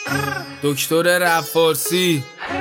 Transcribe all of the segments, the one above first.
دکتر رپ فارسی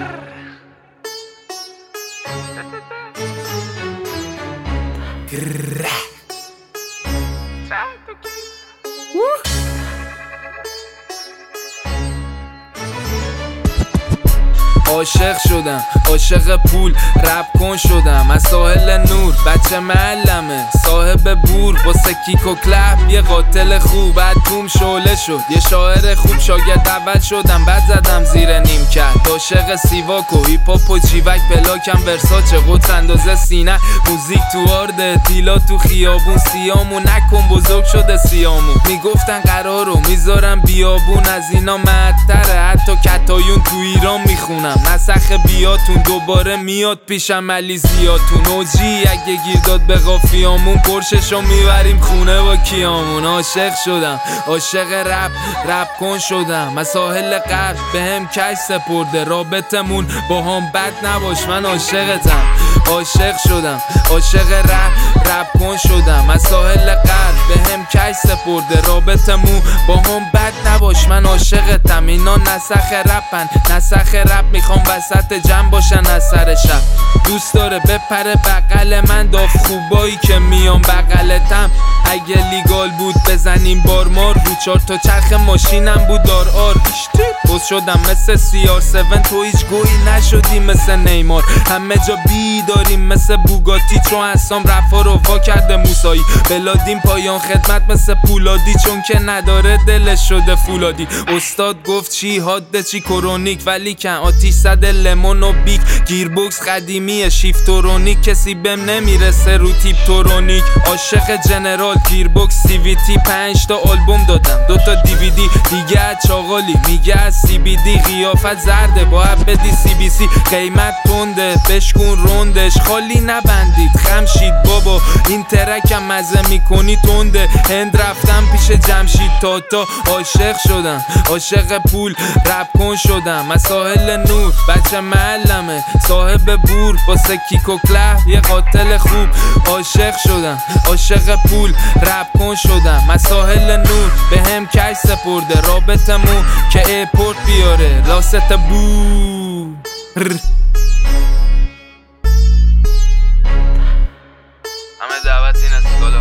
عاشق شدم، عاشق پول رپ کن شدم. از ساحل نور بچه معلمه صاحب بور، واسه کیک و کلپ یه قاتل خوب. بعد توم شعله شد یه شاعر خوب، شاگرد اول شدم بعد زدم زیر نیمکت. عاشق سیواک و هیپ هاپ و جیوک، پلاکم ورساچه قدس اندازه سینه. موزیک تو آرده تیلا تو خیابون، سیامو نکن بزرگ شده سیامو. میگفتن قرارو میذارم بیابون، از اینا معطره حتی کتایون تو ایران میخونم. نسخ بیاتون دوباره میاد پیشم علی زیاتون. اوجی اگه گیر داد به قافیامون، پرششو میبریم خونه با کیامون. عاشق شدم، عاشق رپ کن شدم. از ساحل غرب به هم کش سپرده، رابطمون با هم بد نباش من عاشقتم. عاشق شدم، عاشق رپ کن شدم. از ساحل غرب به هم کش سپرده، رابطمون با هم بد نباش من عاشقتم. اینا نسخ رپن، نسخ رپ میخوام وسط جمع باشن از سر شب. دوست داره بپره بغل من، داف خوبایی که میام بغلتم. اگه لیگال بود بزنیم بارمار، رو 4 تا چرخ ماشینم بود دار بوز شدم مثل CR7، تو هیچ گویی نشدی مثل نیمار. همه جا بیداریم مثل بوگاتی، چون حسام رفا رو وا کرده موسایی. بلادیم پایان خدمت مثل پولادی، چون که نداره دلش شده فولادی. استاد گفت چی حاده چی کرونیک، ولی کن آتیش زده لمون و بیک. گیربوکس قدیمیه شیفتورونیک، کسی بهم نمیرسه رو تیپ تورونیک. عاشق جنرال گیربوکس CVT، 5 تا آلبوم دادم 2 تا DVD دیگه. چاقالی میگه از CBD، قیافت زرده باید بدی CBC. قیمت تنده بشکون روندش، خالی نبندید خمشید بابا. این ترکم مزه میکنی تنده. هند رفتم پیش جمشید تاتا. عاشق شدم، عاشق پول رپ کن شدم. از ساحل نور بچه معلمه صاحب بور، واسه کیک و کلپ یه قاتل خوب. عاشق شدم، عاشق پول رپ کن شدم. از ساحل نور به هم کش سپرده، رابطمون که ایرپورت بیاره لاست بو. همه دعوت این اسکالا.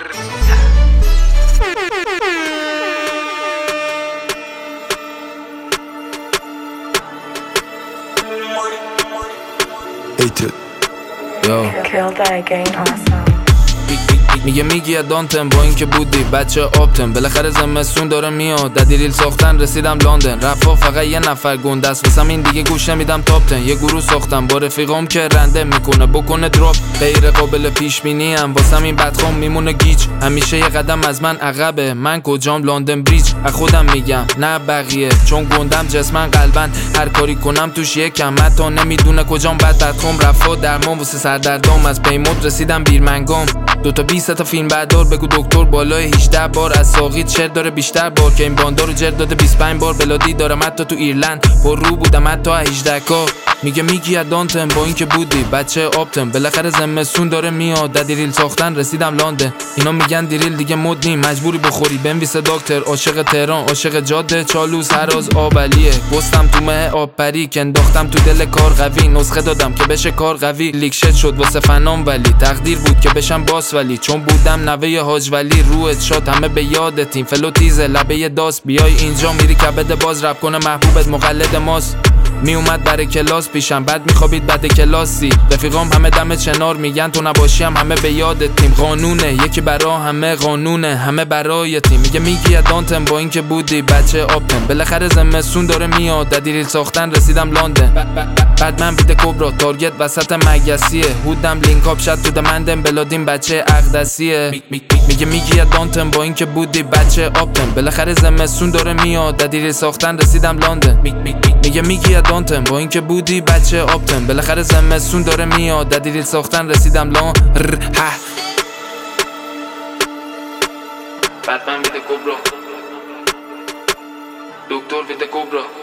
میگی ادانتم با این که بودی بچه آبتم. بالاخره زمستون داره میاد، ددیریل ساختن رسیدم لندن. رفا فقط یه نفر گنده است واسم، این دیگه گوش نمیدم تاپ 10. یه گروه ساختم با رفیقام که رنده میکنه بکنه دراپ. غیر قابل پیش بینی ام واسم این بدخوام میمونه گیج. همیشه یه قدم از من عقبه، من کجام لندن بریج. از خودم میگم نه بقیه، چون گندم جسمن قلبن. هر کاری کنم توش یکم، حتی نمیدونه کجام بدخوام. رفا درمان واسه سردردام، از پیمود رسیدم بیرمنگام. 2 تا 20 تا فیلم بردار بگو دکتر بالای 18 بار. از ساقید چر داره بیشتر بار، که این باندار رو جر داده 25 بار. بلادی دارم حتی تو ایرلند، پر رو بودم حتی 18 کا. میگی ادانتم با این که بودی بچه آبتم. بالاخره زمستون داره میاد، ددیریل ساختن رسیدم لندن. اینا میگن دیریل دیگه مد نیم، مجبوری بخوری بنویسه دکتر. عاشق تهران، عاشق جاده چالوس، هراز آبلیه. گستم تو مه آب پری که انداختم تو دل کار قوی. نسخه دادم که بشه کار قوی، لیک شد واسه فنام ولی تقدیر بود که بشم باس. ولی چون بودم نوه حاج ولی روحت شاد، همه به یادتیم فلو تیزه لبه داست. بیای اینجا میری کبد باز، رپ کنه محبوبت مقلد ماست. می اومد برای کلاس پیشم، بعد میخوابید بعد کلاسی. رفیقام همه دم چنار میگن تو نباشیم همه به یادتیم. قانونه یکی برا همه، قانونه همه برای تیم. میگی ادانتم با این که بودی بچه آبتم. بالاخره زمستون داره میاد، ددیریل ساختن رسیدم لندن. بعد من بیت کبرا تارگت وسط مگسیه. هودم لینک اپ شد تو دمندم، بلادیم بچه اقدسیه. میگی ادانتم با این که بودی بچه آبتم. بالاخره زمستون داره میاد، ددیریل ساختن رسیدم لندن. میگی ادانتم با این که بودی بچه آبتم. بالاخره زمستون داره میاد، ددیریل ساختن رسیدم لندن. بعد من بیت کبرا دکتر بیت کبرا.